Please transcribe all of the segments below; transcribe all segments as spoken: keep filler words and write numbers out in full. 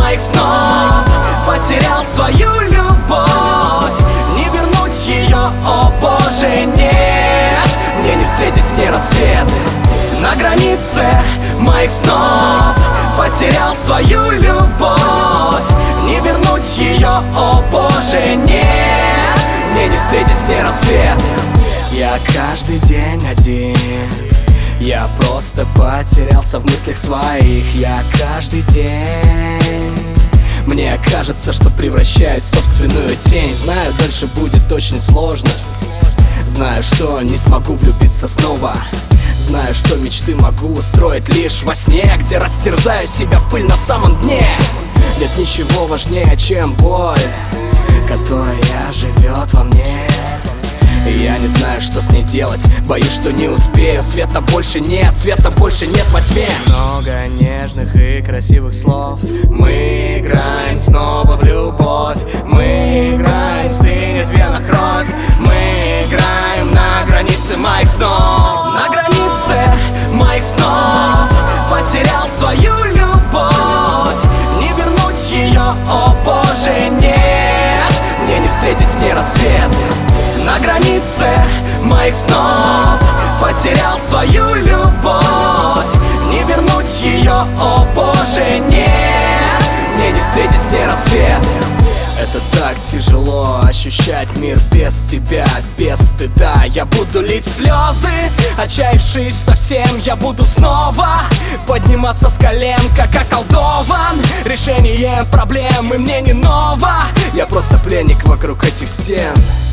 моих снов. Потерял свою любовь, не вернуть ее, о боже, нет. Мне не встретить с ней рассвет. На границе моих снов потерял свою любовь, не вернуть ее, о боже, нет. Мне не встретить с ней рассвет. Я каждый день один, я просто потерялся в мыслях своих. Я каждый день, мне кажется, что превращаюсь в собственную тень. Знаю, дальше будет очень сложно. Знаю, что не смогу влюбиться снова. Знаю, что мечты могу устроить лишь во сне, где растерзаю себя в пыль на самом дне. Нет ничего важнее, чем боль, которая живет во мне. И я не знаю, что с ней делать, боюсь, что не успею. Света больше нет, света больше нет во тьме. Много нежных и красивых слов. Мы играем снова в любовь. Мы играем, стынет в венах кровь. Мы играем на границе моих снов. На границе моих снов потерял свою любовь, не вернуть ее, о боже, нет. Мне не встретить с ней рассвет. На границе моих снов потерял свою любовь, не вернуть ее, о боже, нет. Мне не встретить с ней рассвет. Это так тяжело ощущать мир без тебя, без стыда. Я буду лить слезы, отчаявшись совсем. Я буду снова подниматься с колен, как околдован. Решение проблемы мне не ново. Я просто пленник вокруг этих стен,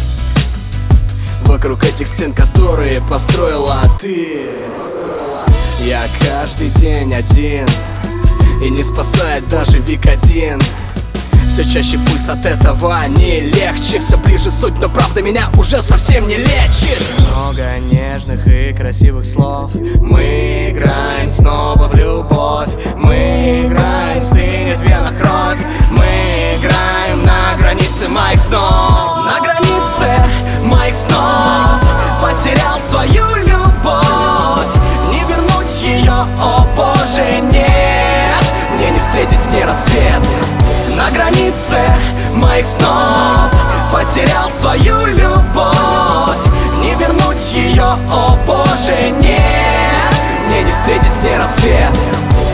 вокруг этих стен, которые построила ты. Я каждый день один, и не спасает даже Викодин. Все чаще пульс от этого не легче. Все ближе суть, но правда меня уже совсем не лечит. Много нежных и красивых слов. Мы играем снова в любовь. Мы играем, стынет в венах кровь. Мы играем на границе моих снов. На границе моих снов потерял свою любовь, не вернуть ее, о боже, нет. Мне не встретить с ней рассвет. На границе моих снов потерял свою любовь, не вернуть ее, о боже, нет. Мне не встретить с ней рассвет.